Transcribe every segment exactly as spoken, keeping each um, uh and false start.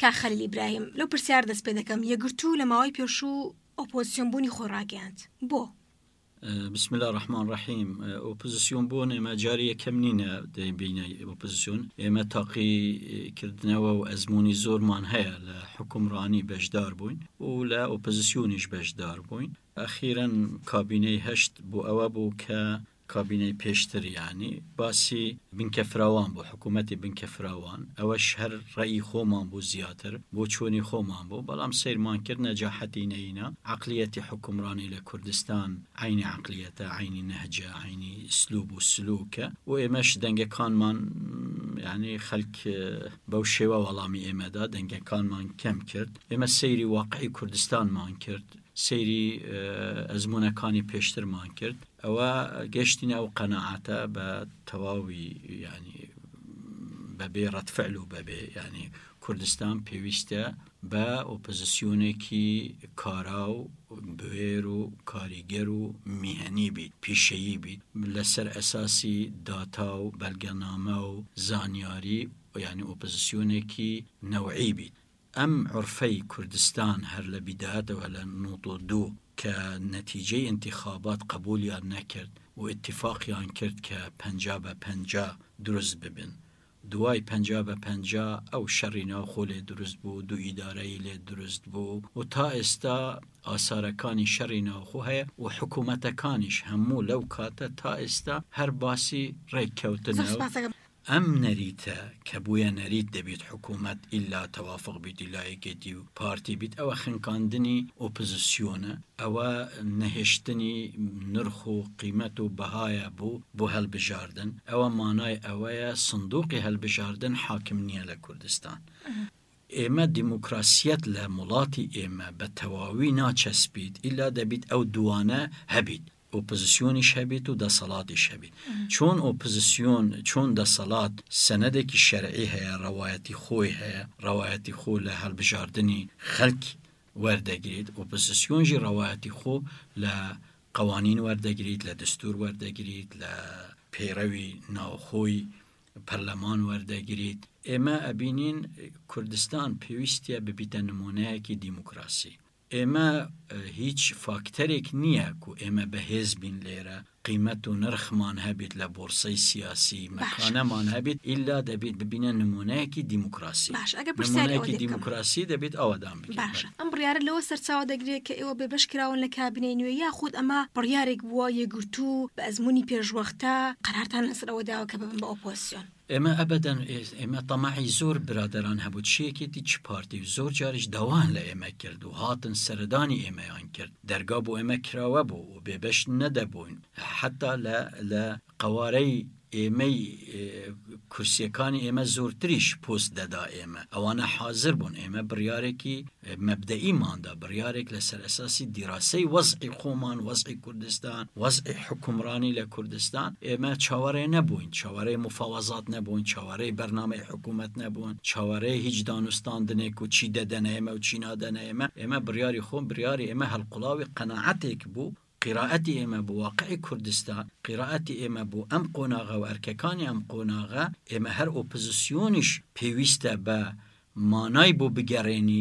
کا خەلیل ئیبراهیم لەو پرسیار دەست پێ دەکەم یەکگرتوو لە ماوەی پێشوو ئۆپۆزیسیۆن بوونی خۆی ڕاگەیاند بۆ بسم الله الرحمن الرحیم ئۆپۆزیسیۆن بوون ئێمە جاری یەکەم نینە دەبینە ئۆپۆزیسیۆن ئێمە تاقیکردنەوە و ئەزموونی زۆرمان هەیە لە حکومڕانی بەشدار بووین و لە ئۆپۆزیسیۆنیش بەشدار بووین ئەخیراً کابینەی هەشت بۆ ئەوە بوو کە کابینەی پێشتر یعنی باسی بنکە فراوان بۆ حکوومەتی بنکە فراوان ئەوەش هەر ڕێی خۆمان بوو زیاتر بۆ چۆنی خۆمان بوو بەڵام سیرمان کرد نەجاحەتی نەینە عەقلیەتی حکومڕانی لە کوردستان عینی عەقلیەتە عینی نەهجە عینی ئسلوب و سلوکە و ئێمەش دەنگەکانمان یعنی خەڵک بەو شێوە وەڵامی ئێمەدا دەنگەکانمان کەم کرد ئێمە سەیری واقعی کوردستانمان کرد سەیری ئەزمونەکانی پێشترمان کرد ئەوە گەشتینە ئەو قەناعەتە بە تەواوی ینی بەبێ ڕەتفعل و بەبێ ینی کوردستان پێویستە بە ئۆپۆزیسیۆنێکی کارا و بوێر و کاریگەر و میهەنی بیت پیشەیی بیت لەسەر ئەساسی داتا و بەلگەنامە و زانیاری ینی ئۆپۆزیسیۆنێکی نەوعی بیت ئەم عورفەی کوردستان هەر لە بیداەتەوە لە نۆت و دوو کە نەتیجەی انتخابات قبولیان نەکرد و اتفاقیان کرد کە پەنجا بە پەنجا دروست ببن دوای پەنجا بە پەنجا ئەو شەڕی ناوخۆ لێ دروست بوو دوو ئیدارەی لێ دروست بوو و تا ئێستا ئاسارەکانی شەڕی ناوخۆ هەیە و حکوومەتەکانیش هەموو لەو کاتە تا ئێستا هەر باسی ڕێککەوتنەوە ئەم نەریتە کە بووە نەریت دەبێت حکوومەت ئیلا تەوافق بیت ئیلا یەکێتی و پارتی بیت ئەوە خنکاندنی ئۆپۆزیسیۆنە ئەوە نەهێشتنی نرخ و قیمەت و بەهایە بوو بۆ هەڵبژاردن ئەوە مانای ئەوەیە سندوقی هەڵبژاردن حاکم نییە لە کوردستان ئێمە دیموکراسیەت لە وڵاتی ئێمە بە تەواوی ناچەسبیت ئیلا دەبیت ئەو دوانە هەبیت ئۆپۆزیسیۆنیش هەبێت و دەسەڵاتیش هەبێت چۆن ئۆپۆزیسیۆن چۆن دەسەڵات سەنەدێکی شەرعی هەیە ڕەوایەتی خۆی هەیە ڕەوایەتی خۆ لە هەڵبژاردننی خەڵک وەردەگریت ئۆپۆزیسیۆنژی ڕەوایەتی خۆ لە قەوانین وەردەگریت لە دستور وەردەگریت لە پەیڕەوی ناوخۆی پەرلەمان وەردەگریت ئێمە ئەبینین کوردستان پێویستیە ببیتە نمونەیەکی دیموکراسی ئێمە هیچ فاکتەرێک نییە و ئێمە بەهێز بین لێرە قیمەت و نرخمان هەبێت لە بۆرسەی سیاسی مەکانەمان هەبێت ئیلا دەبێت ببینە نمونەیەکی دیموکراسی نمونەیەکی دیموکراسی دەبێت ئەوەدام باش ئەم بڕیارە لەوە سەرچاوە دەگرێت کە ئێوە بێ بەشکراون لە کابینەی نوێ یاخود ئەمە بڕیارێک بووە یەکگرتوو بە ئەزموونی پێشوەختە قەرارتان لەسەرەوە داوە کە ببن بە ئۆپۆزیسیۆن ئێمە ئەبەدەن ئێمە تەماعی زۆر برادران هەبوو چیەکێتی چ پارتی و زۆر جاریش داوان لە ئێمە کرد و هاتن سەردانی ئێمەیان کرد دەرگا بۆ ئێمە کراوە بوو و بێبەش نەدەبووین حتا لە لە قوارەی ئێمەی کورسیەکانی ئێمە زۆرتریش پۆست دەدا ئێمە ئەوانە حاضر بوون ئێمە بڕیارێکی مەبدەئیماندا بڕیارێک لەسەر ئەساسی دیراسەی وەزعی خۆمان وەزعی کوردستان وەزعی حکومڕانی لە کوردستان ئێمە چاوەڕێ نەبووین چاوەڕێی مفاوەزات نەبوون چاوەڕێی بەرنامەی حکوومەت نەبوون چاوەڕێی هیچ دانوستاندنێک و چی دەدەنە ئێمە و چی نادەنە ئێمە ئێمە بڕیاری خۆم بڕیاری ئێمە هەڵقوڵاوی قەناعەتێک بوو قراءەتی ئێمە بۆ واقعی کوردستان قراءەتی ئێمە بۆ ئەم قۆناغە و ئەرکەکانی ئەم قۆناغە ئێمە هەر ئۆپۆزیسیۆنیش پێویستە بە مانای بۆ بگەڕێنی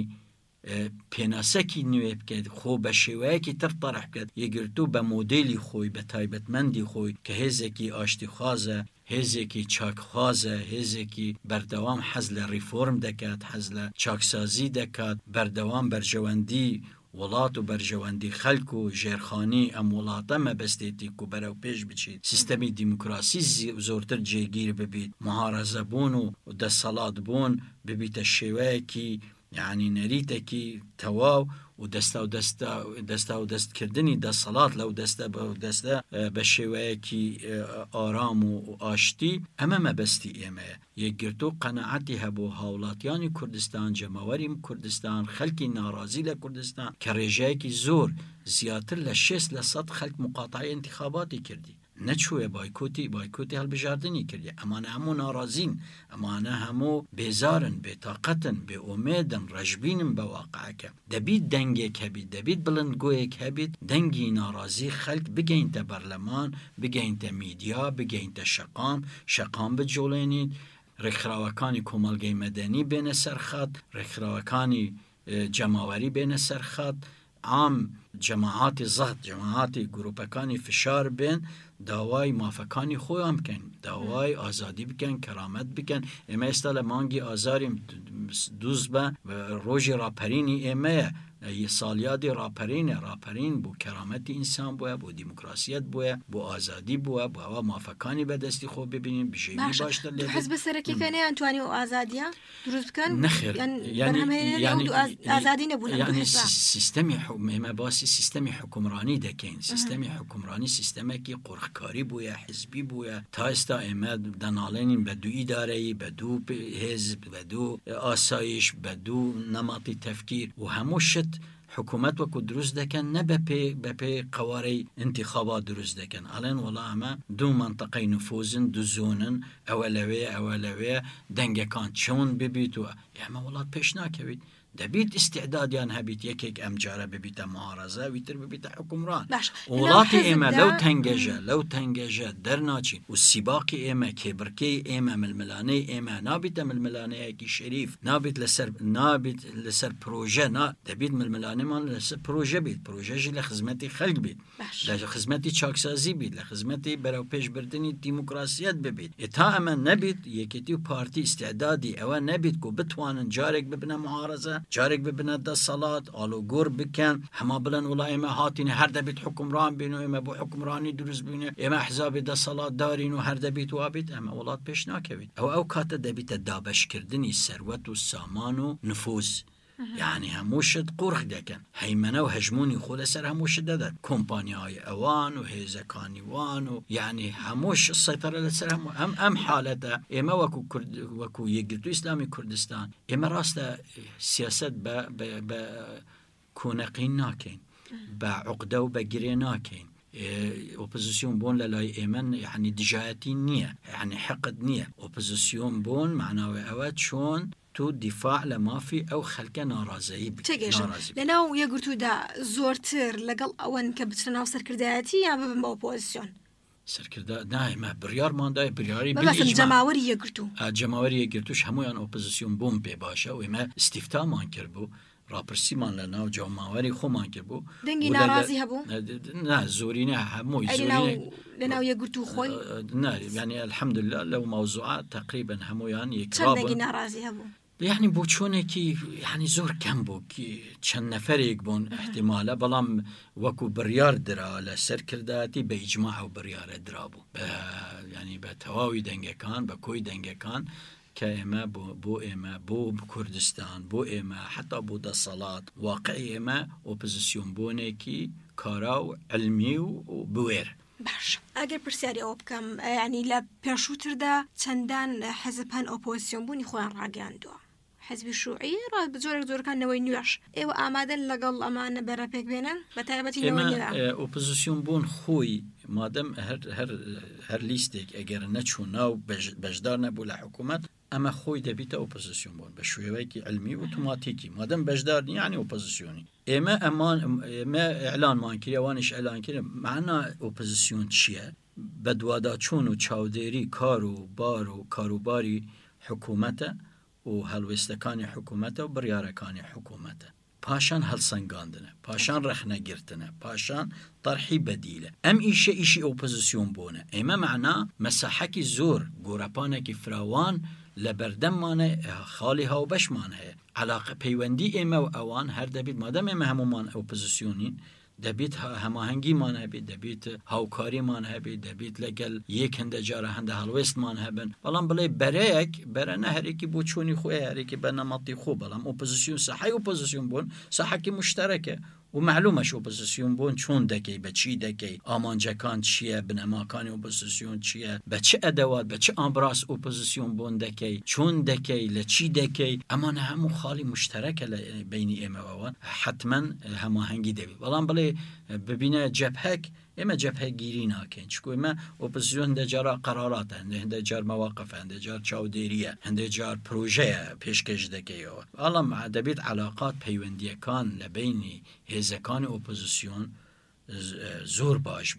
پێناسەکی نوێ بکەیت خۆ بە شێوەیەکی تر تەڕح بکەیت یەکگرتوو بە مۆدێلی خۆی بە تایبەتمەندی خۆی کە هێزێکی ئاشتیخوازە هێزێکی چاکخوازە هێزێکی بەردەوام حەز لە ریفۆرم دەکات حەز لە چاکسازی دەکات بەردەوام بەرژەوەندی وڵات و بەرژەوەندی خەلک و ژێرخانی ئەم وڵاتە مەبەستێتی و بەرەو پێش بچیت سیستەمی دیموکراسی زۆرتر جێگیر ببیت مهارەزە بوون و دەسەڵات بوون ببیتە شێوەیەکی یعنی نەریتێکی تەواو و دەستا و دەستا دەستا و دەستکردنی دەسەڵات لەو دەستە بە دەستە بە شێوەیەکی ئارام و ئاشتی ئەمە مەبەستی ئێمەیە یەکگرتو قەناعەتی هەبوو هاوڵاتیانی کوردستان جەماوەری کوردستان خەڵکی ناڕازی لە کوردستان کە ڕێژەیەکی زۆر زیاتر لە شێست لە سەد خەڵک مقاتعەی انتخاباتی کردی نەچووە بایکۆتی بایکۆتی هەڵبژاردننی کردی ئەمانە هەموو ناڕازین ئەمانە هەموو بێزارن بێتاقەتن بێ ئومێدن ڕەشبینن بە واقعەکە دەبیت دەنگێک هەبیت دەبیت بڵندگۆیەک هەبیت دەنگی ناڕازی خەڵک بگەینتە بەرلەمان بگەینتە میدیا بگەینتە شەقام شەقام بجۆڵێنیت ڕێکخراوەکانی کۆمەڵگەی مەدەنی بێنە سەرخات، ڕێکخراوەکانی جەماوەری بێنە سەرخات، عام جەماعاتی زەحت جەماعاتی گروپەکانی فشار بێن داوای مافەکانی خۆیان بکەن، داوای ئازادی بکەن، کەرامەت بکەن. ئێمە ئێستا لە مانگی ئازاریم دووز بە ڕۆژی ڕاپەرینی ئێمەیە، ساڵیادی ڕاپەرینە، ڕاپەرین بۆ کەرامەتی ئینسان بووە، بۆ دیموکراسیەت بووە، بۆ ئازادی بووە، بۆ ئەوە مافەکانی بەدەستی خۆ ببینین، بژێنی باشتر لێ حەز بە سەرەکیەکە نەیانتوانی و ئازادیە دروست بکەن؟ نەخێر، ئازادی نەبوون، یعنی سیستەمی ئێمە باسی سیستەمی حکومڕانی دەکەین. سیستەمی حکومڕانی سیستەمێکی قورخکاری بووە، حزبی بووە. تا ئێستا ئێمە دەناڵێنین بە دوو ئیدارەیی، بە دوو حزب، بە دوو ئاسایش، بە دوو نەماتی تەفکیر و هەموو شت حکوومەت وەکو دروست دەکەن، نە بە پێی قەوارەی انتخابات دروست دەکەن. ئەڵێن وەڵا ئەمە دوو منتەقەی نفوزن، دوو زۆنن، ئەوە لەوێ ئەوە لەوێ، دەنگەکان چۆن ببیت و ئێمە وڵات پێش ناکەویت. دەبیت ئیسیعدادیان هەبیت یەکێک ئەم جارە ببیتە مەهارەزە، ویتر ببیتە حکومڕان. وڵاتی ئێمە لەو تەنگەژە لەو تەنگەژە دەرناچین و سیباقی ئێمە، کێبرکەی ئێمە، ململانەی ئێمە نابیتە ململانەیەکی شەریف، نابیت لەسەر نابیت لەسەر پرۆژە، دەبیت ململانەمان لەسەر پرۆژە بیت، پرۆژەژی لە خزمەتی خەڵک بیت، لە خزمەتی چاکسازی بیت، لە خزمەتی بەرەو پێشبردننی دیموکراسیەت ببیت. تا ئەمە نەبیت، یەکێتی و پارتی ئیسیعدادی ئەوە نەبیت و بتوانن جارێک ببنە مەهارەزە، جارێک ببنە دەسەڵات، ئالوگۆڕ بکەن، هەما بڵێن وڵا ئێمە هاتینە هەر دەبیت حکومڕان بین و ئێمە بۆ حکومڕانی دروست بینێ، ئێمە حزابی دەسەڵات دارین و هەر دەبیت وابیت. ئەمە وڵات پێش ناکەویت. ئەو ئەو کاتە دەبیتە دابەشکردنی سەروەت و سامان و نفوز. یعنی هەموو شت قورخ دەکەن، هەیمەنە و هەژمونی خۆ لەسەر هەموو شت دەدەن، کۆمپانیای ئەوان و هێزەکانی وان و یعنی هەمووش سەیطرە لەسەر هەموو ئەم ئەم حالەتە. ئێمە وەکو وەکو یەکگرتووی ئیسلامی کوردستان ئێمە ڕاستە سیاسەت بە کۆنەقین ناکەین، بە عوقدە و بە گرێ ناکەین. ئۆپۆزیسیۆن بۆن لە لای ئێمە یعنی دژایەتی نییە، یعنی حقد نییە. ئۆپۆزیسیۆن بۆن معناوی ئەوە چۆن تو دیفاع لە مافی ئەو خەلکە ناڕازایی لەناو یەکگرتوودا زۆرتر لەگەڵ ئەوەن کە بچنە ناو سەرکردایەتی یان ببن بە ئۆپۆزیسیۆن؟ سەرکردا نایمە بڕیارماندای بڕیاری جەماوەری یەکگرتوو جەماوەری یەکگرتووش هەمویان ئۆپۆزیسیۆن بووم پێ باشە و ئێمە استیفتامان کرد بوو، ڕاپرسیمان لە ناو جەماوەری خۆمان کرد بوو. دەنگی ناڕازی هەبوو؟ نه زۆرینە هەمووی لەناو یەکگرتوو خۆی ینی الحەمدولله لەو مەوزوعە تقریبەن هەمویان یەکرا دەنگی ناڕازی هەبوو. یعنی بۆ چۆنێکی یعنی زۆر کەم بوو چەند نەفەرێک بوون احتیمالە، بەڵام وەکو بڕیار درا لە سەرکردایەتی بە ئیجماع و بڕیارە درابوو، ینی بە تەواوی دەنگەکان، بە کۆی دەنگەکان کە ئێمە بۆ ئێمە بۆ کوردستان، بۆ ئێمە حتا بۆ دەسەڵات واقعی ئێمە ئۆپۆزیسیۆن بۆنێکی کارا و علمی و بوێر. باش، ئەگەر پرسیاری ئەوە بکەم، ینی لە پێشووتردا چەندان حەزبان ئۆپۆزیسیۆن بوونی خۆیان ڕاگەاندووە، حەزبی شووعی ڕا زۆرێک زۆرەکانەوەی نوێش. ئێوە ئامادەن لەگەڵ ئەمانە بەرەپێک بێنن بە تایبەتی ئێمە ئۆپۆزیسیۆن بوون خۆی مادەم هەر لیستێک ئەگەر نەچوو ناو بەشدار نەبوو لە حکوومەت، ئەمە خۆی دەبیتە ئۆپۆزیسیۆن بوون بە شێوەیەکی علمی ئۆتۆماتیکی، مادەم بەشدار یعنی ئۆپۆزیسیۆنی. ئێمە ئەمان ئێمە ئێعلانمان کرد، ئەوانش ئێعلان کرد. معنا ئۆپۆزیسیۆن چییە؟ بە دوواداچوون و چاودێری کار و بار و کاروباری حکوومەتە و هەڵوێستەکانی حکوومەتە و بڕیارەکانی حکوومەتە، پاشان هەڵسەنگاندنە، پاشان ڕەخنەگرتنە، پاشان طرحی بەدیلە. ئەم ئیشە ئیشی ئۆپۆزیسیۆن بوونە. ئێمە معنا مەساحەکی زۆر گۆرەپانێکی فراوان لە بەردەممانە، خاڵی هاوبەشمان هەیە. علاقە پەیوەندی ئێمە و ئەوان هەر دەبیت مادەم ئێمە هەمومان ئۆپۆزیسیۆنین، دەبیت هەماهەنگیمان هەبێت، دەبیت هاوکاریمان هەبێت، دەبیت لەگەل یەک هەندە جارە هەندە هەڵوێستمان هەبن، بەڵام بڵێ بەرەیەک بەرە نە هەرێکی بۆ چۆنی خۆی، هەرێکی بە نەمەتی خۆ. بەڵام ئۆپۆزیسیۆن ساحەی ئۆپۆزیسیۆن بوون ساحەکی مشتەرەکە و معلومەش ئۆپۆزیسیۆن بوون چۆن دەکەی، بە چی دەکەی، ئامانجەکان چییە، بنەماکانی ئۆپۆزیسیۆن چییە، بە چه ئەدەوات، بە چه ئامبراس ئۆپۆزیسیۆن بوون دەکەی، چۆن دەکەی، لە چی دەکەی. ئەمانە هەموو خاڵی مشتەرەکە لە بینی ئێمەوە، حتمما هەماهەنگی دەبێت. بەڵام بڵێ ببینە جەبهەک، ئێمە جەبهەگیری ناکەین، چکۆ ئێمە ئۆپۆزیسیۆن هەندێک جارە قەراراتە، هەندێک جار مەواقفە، هەندێک جار چاودێریە، هەندێک جار پرۆژەیە پێشکەش دەکەیەوە. بەڵام دەبێت علاقات پەیوەندیەکان لە بینی هێزەکانی ئۆپۆزیسیۆن زۆر باش بیت و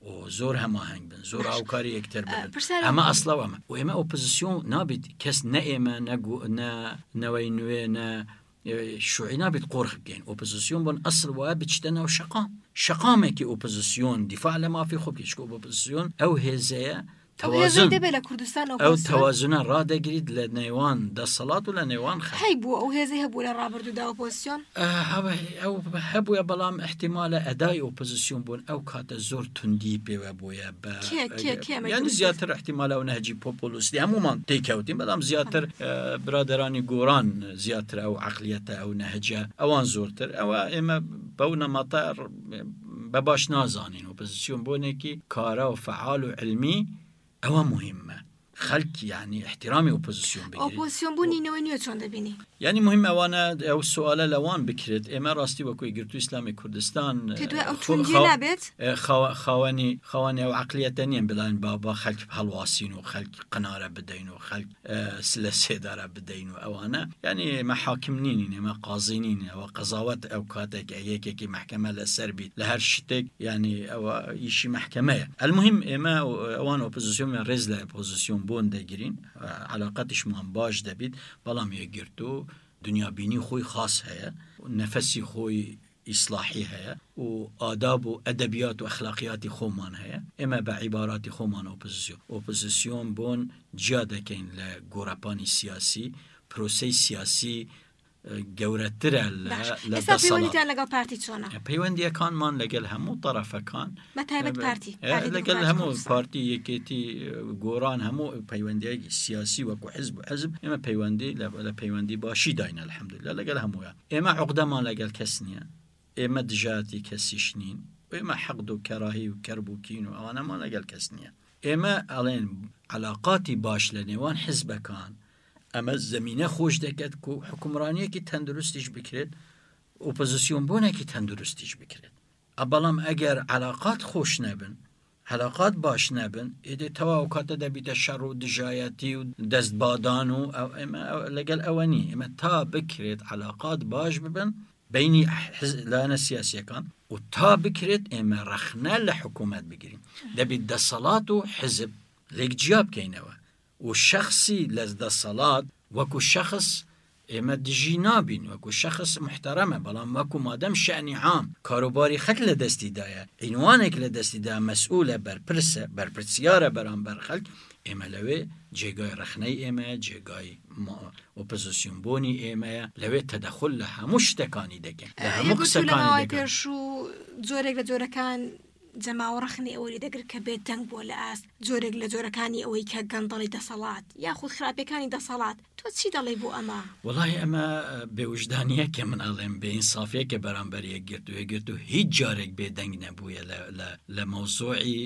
و زۆر هەماهنگ بن زۆر هاوکاری یەکتر بن پرسیارە- ئەمە ئەسڵەوەمە و ئێمە ئۆپۆزیسیۆن نابێت کەس نە ئێمە نەوەی نوێ نە شوعی نابێت قۆرخ بکەین ئۆپۆزیسیۆن بۆن ئەسڵ وایە بچتە ناو شەقام شەقامێکی ئۆپۆزیسیۆن دیفاع لە مافی خۆ بکەیت ئۆپۆزیسیۆن ئەو هێزەیە توازن دەبێت لە کوردستان ئەو توازنە ڕادەگریت لە نێوان دەسەڵات و لە نێوان خەڵک هەی بووە ئەو هێزەی هەبوو لە ڕابردوودا ئۆپۆزیسیۆن ئەو هەبووە بەڵام احتیمالە ئەدای ئۆپۆزیسیۆن بوون ئەو کاتە زۆر توندی پێوە بووە بە یعنی زیاتر احتیمالە و نەهجی پۆپۆلیستی هەمومان تێکەوتین بەڵام زیاتر برادرانی گۆڕان زیاتر ئەو عەقلیەتە ئەو نەهجە ئەوان زۆرتر ئەوە ئێمە بەو نەمەتە بە باش نازانین ئۆپۆزیسیۆن بۆنێکی کارە و فعال و علمی ئەوە مهمە خەڵک یعنی احترامی ئۆپۆزیسیۆن بگیرێت ئۆپۆزیسیۆن بوونینەوەی نوێ چۆن دەبینی یعنی مهم ئەوانە ئەو سوالە لەوان بکرێت ئێمە ڕاستی وەکوی گرتووی ئیسلامی کوردستان خاوەنی خاوەنی ئەو عەقلیەتە نییە بڵێن بابا خەڵک هەڵواسین و خەڵک قەنارە بدەین و خەڵک لە سێدارە بدەین و ئەوانە یعنی ئێمە حاکم نینین ئێمە قازی نین ئەوە قەزاوەت ئەو کاتێک یەکێکی محکەمە لەسەر بیت لە هەر شتێک یعنی ئەوە ئیشی محکەمەیە المهم ئێمە ئەوان ئۆپۆزیسیۆن ڕێز لە ئۆپۆزیسیۆن بۆن دەگرین علاقەتیشمان باش دەبیت بەڵام یەکگرتو دنیابینی خۆی خاص هەیە نەفەسی خۆی ئیسلاحی هەیە و ئاداب و ئەدەبیات و ئەخلاقیاتی خۆمان هەیە ئێمە بە عیباراتی خۆمان ئۆپۆزیسیۆن ئۆپۆزیسیۆن بۆن جیا دەکەین لە گۆڕەپانی سیاسی پرۆسەی سیاسی گەورەترە لە پەیوەندیتان لەگەڵ پارتی چۆنە پەیوەندیەکانمان لەگەڵ هەموو طرفەکان بەتایبەت پارتی لەگەڵ هەموو پارتی یەکێتی گۆڕان هەموو پەیوەندیەکی سیاسی وەکو حزب و حزب ئێمە پەیوەندی لە پەیوەندی باشی داینە الحەمدولillah لەگەڵ هەمووە ئێمە عوقدەمان لەگەڵ کەس نییە ئێمە دژاتی کەسیش نین ئێمە حەقد و کەراهی و کەرب و کین و ئەوانەمان لەگەڵ کەس نییە ئێمە ئەڵێن علاقاتی باش لە نێوان حزبەکان ئەمە زمینە خۆش دەکات و حکومڕانیەکی تەندروستیش بکرێت ئۆپۆزیسیۆن بۆنێکی تەندروستیش بکرێت بەڵام ئەگەر علاقات خۆش نەبن علاقات باش نەبن ئێدێ تەواو کاتە دەبیتە شەڕ و دژایەتی و دەستبادان و لەگەڵ ئەوە نی ئێمە تا بکرێت علاقات باش ببن بینی لایەنە سیاسیەکان و تا بکرێت ئێمە ڕەخنە لە حکوومەت بگرین دەبیت دەسەڵات و حزب لێکجیا بکەینەوە و شخصی لە دەسەڵات وەکو شخص ئێمە دژی نابین وەکو شخص محتەرەمە بەڵام وەکو مادەم شەعنی عام کاروباری خەک لە دەستیدایە عینوانێک لە دەستیدا مەسئولە بەرپرسە بەرپرسیارە بەرامبەر خەڵک ئێمە لەوێ جێگای ڕەخنەی ئێمە جێگای ئۆپۆزیسیۆن بۆنی ئێمەیە لەوێ تەدەخل لە هەموو شتەکانی دەکەن لە هەموو قسەکانی پێش و جۆرێک لە جۆرەکان جەماوەڕەخنی ئەوەی دەگرێت کە بێت دەنگ بۆ لە ئاست جۆرێک لە جۆرەکانی ئەوەی کە گەندەڵی دەسەڵات یاخود خراپەکانی دەسەڵات تۆ چی دەڵێ بۆ ئەمە وەڵای ئەمە بێوجدانیە کە من ئەڵێم بێئینسافیە کە بەرامبەر یەکگرتو یەکگرتو هیچ جارێک بێ دەنگ نەبووە لە مەوزوعی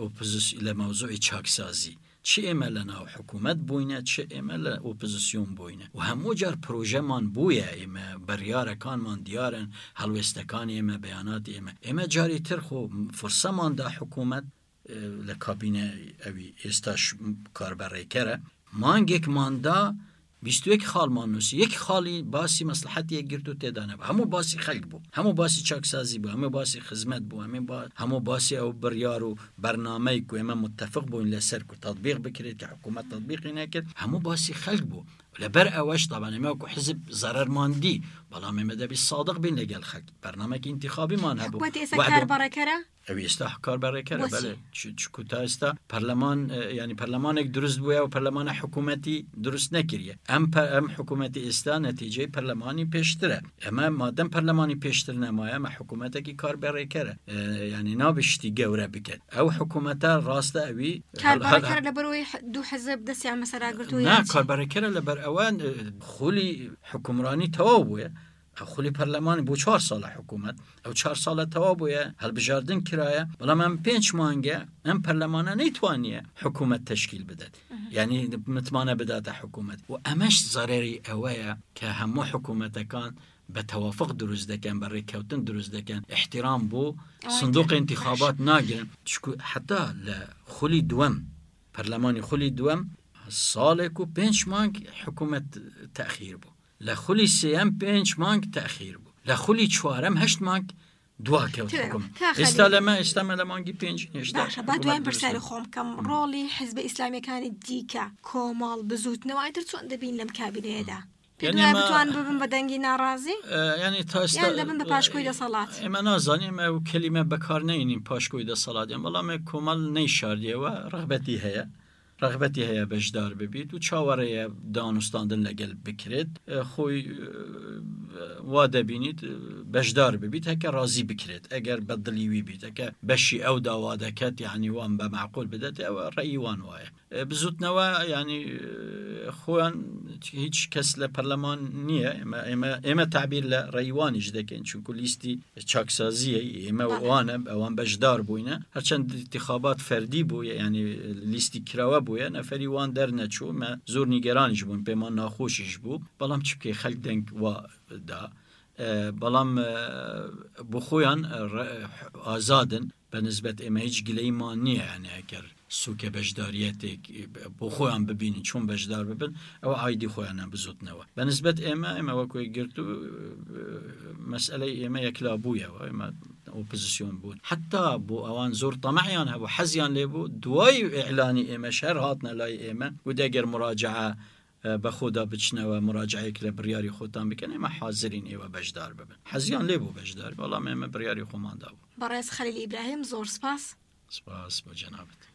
لە مەوزوعی چاکسازی چه ئێمە لە ناو حکوومەت بووینە چه ئێمە لە ئۆپۆزیسیۆن بووینە و هەموو جار پرۆژەمان بووە ئێمە بەریارەکانمان دیارن هەڵوێستەکان ئێمە بەیاناتی ئێمە ئێمە جاری تر خۆ فرسەماندا حکوومەت لە کابینە ئەوی ئێستاش کاربەڕێکەرە مانگێکماندا بیست و یەک خاڵمان نووسی یەک خاڵی باسی مەسلحەتی یەکگرتو تێدا نەبوو هەموو باسی خەڵک بوو هەموو باسی چاکسازی بوو هەموو باسی خزمەت بوو هەموو باسی ئەو بڕیار و بەرنامەی کو ئێمە متفق بووین لەسەر و تەطبیق بکرێت کە حکوومەت تەطبیقی نەکرد هەموو باسی خەڵک بوو لەبەر ئەوەش طبعا ئێمە وەکو حزب زەرەرماندی بەڵام ئێمە دەبی سادق بین لەگەڵ خەڵک بەرنامەکی ئینتیخابیمان هەبوو ئەوی ئێستا کاربەڕێکەرە بەڵێ چکو تا ئێستا پەرلەمان ینی پەرلەمانێک دروست بووە و پەرلەمانە حکوومەتی دروست نەکردیە ئەم ئەم حکوومەتی ئێستا نەتیجەی پەرلەمانی پێشترە ئەمە مادەم پەرلەمانی پێشتر نەمایە ئەمە حکوومەتێکی کاربەڕێکەرە ینی نابشتی گەورە بکرد ئەو حکوومەتە ڕاستە ئەوی کاربەڕێکەرە لەبەرەوەی دوو حزب دەستیان مەسەراگرتووە نا کاربەڕێکەرە لەبەر ئەوان خولی حکومڕانی تەواو بووە خولی پەرلەمانی بۆ چوار ساڵە حکوومەت ئەو چوار ساڵە تەواو بووە هەڵبژاردن کرایە بەڵام ئەم پێنج مانگە ئەم پەرلەمانە نەیتوانیە حکوومەت تەشکیل بدات یعنی متمانە بداتە حکوومەت و ئەمەش زەرێری ئەوەیە کە هەموو حکوومەتەکان بە تەوافق دروست دەکەن بە ڕێککەوتن دروست دەکەن احترام بۆ سندوق انتخابات ناگرن حتا لە خولی دووەم پەرلەمانی خولی دووەم ساڵێک و پێنج مانگ حکوومەت تەخیر بوو لە خولی سێەم پێنج مانگ تەخیر بوو لە خولی چوارەم هەشت مانگ دواکەوت حکوم ئێستا لەمە ئێستامە لە مانگی پێنج باشە با دوایان پرسیاری خۆم کەم ڕۆڵی حیزب ئیسلامیەکانی دیکە کۆمەڵ بزوتنەوەیتر چۆن دەبین لەم کابینەیەدا بتوان ببن بە دەنگی ناڕازی ینی تا دەبن بە پاشکۆی دەسەڵات ئێمە نازانیم ئەو کەلیمە بەکار نەینین پاشکۆی دەسەڵاتیان بەڵام کۆمەڵ نەیشاردیەوە ڕغبەتی هەیە ڕغبەتی هەیە بەشدار ببیت و چاوەڕێیە دانوستاندن لەگەل بکرێت خۆی وا دەبینیت بەشدار ببیت هەکە ڕازی بکرێت ئەگەر بەدڵیوی بیت ئەکە بەشی ئەو داوا دەکەت یعنی وان بە معقول بدەت ئەوە ڕێی وان وایە بزوتنەوە ینی خۆیان هیچ کەس لە پەرلەمان نییە ئێمە ئێمە تعبیر لە ڕێیوانیش دەکەین چونکو لیستی چاکسازیە ئێمە وانە ئەوان بەشدار بووینە هەرچەند انتخابات فەردی بوو ینی لیستی کراوە بووە نەفەری وان دەرنەچوو مە زۆر نیگەرانیش بوون پێمان ناخۆشیش بوو بەڵام چ بکەی خەڵک دەنگ وادا بەڵام بۆ خۆیان ئازادن بەنسبەت ئێمە هیچ گلەیمان نییە یعنی ئەگەر سوکە بەشداریەتێک بۆ خۆیان ببینی چۆن بەشدار ببن ئەوە ئایدی خۆیانە بزوتنەوە بەنسبەت ئێمە ئێمە وەکوی گرت و مەسئلەی ئێمە یەکلا بوویەوە ئێمە ئۆپۆزیسیۆن بوون حتا بۆ ئەوان زۆر تەمەعیان هەبوو حەزیان لێبوو دوای ئیعلانی ئێمە شەر هاتنە لای ئێمە و دەگەر مراجعە بە خۆدا بچنەوە مراجعەیەک لە بڕیاری خۆتان بکەن ئێمە حازرین ئێوە بەشدار ببن حەزیان لێبوو بەشدار بەڵام ئێمە بڕیاری خۆماندا بوو بەڕێز خەلیل ئیبراهیم زۆر سپاس سپاس بۆ جەنابەت